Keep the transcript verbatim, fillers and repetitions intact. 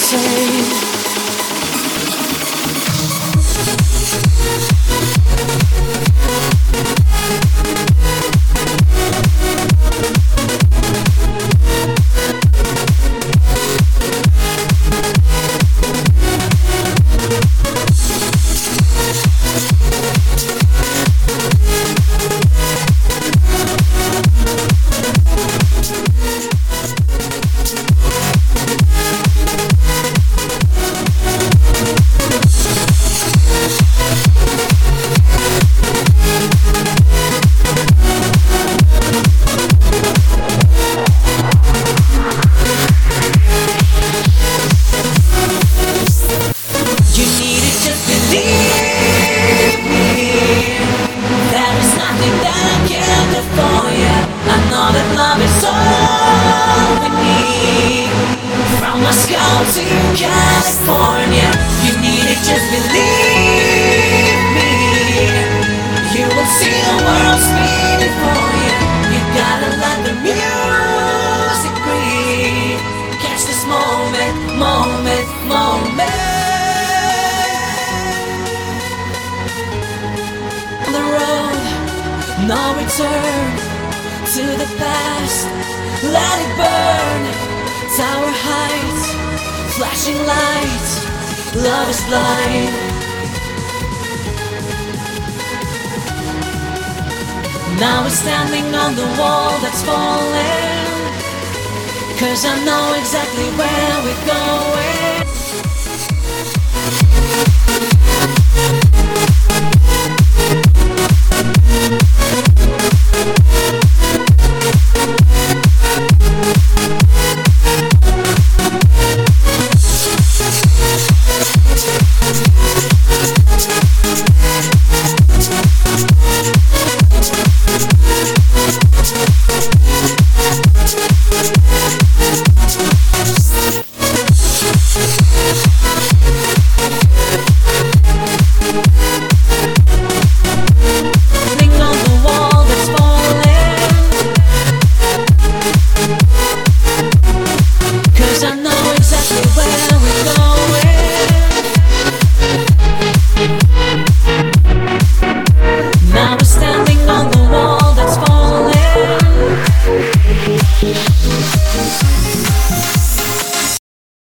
same. To California, you need it, just believe me. You will see the world spinning for you. You gotta let the music breathe. Catch this moment, moment, moment. On the road, no return to the past. Let it burn. Tower heights, flashing lights, love is blind. Now we're standing on the wall that's falling, 'cause I know exactly where we're going.